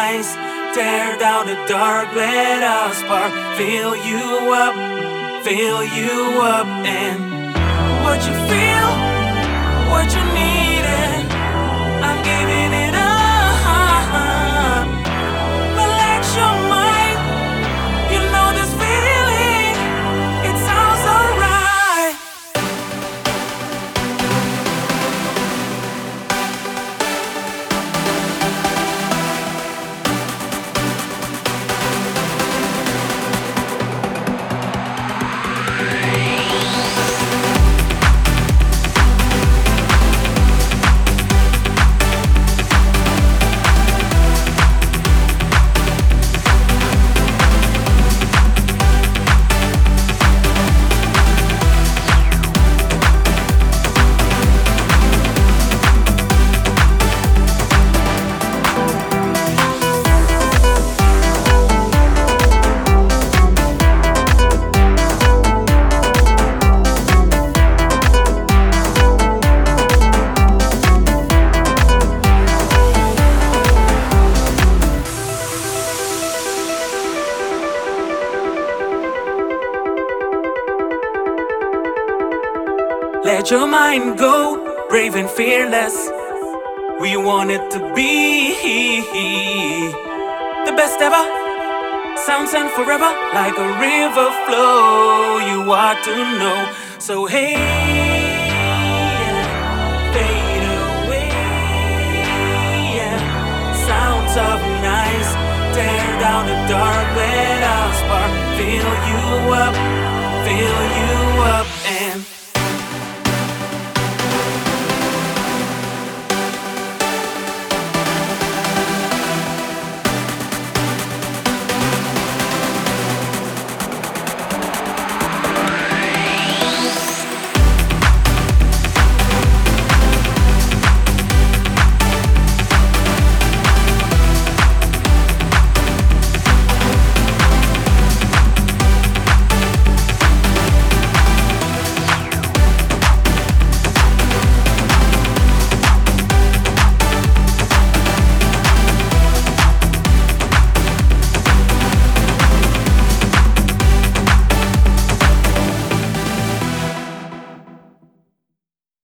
nice. Tear down the dark, let us spark. Fill you up, and what you feel, what you need, and I'm giving it up. Relax your mind, you know this feeling, it sounds alright. Let your mind go, brave and fearless. We want it to be the best ever. Sounds and forever, like a river flow. You ought to know. So hey, fade away. Yeah. Sounds of nice. Tear down the dark, let us spark. Fill you up.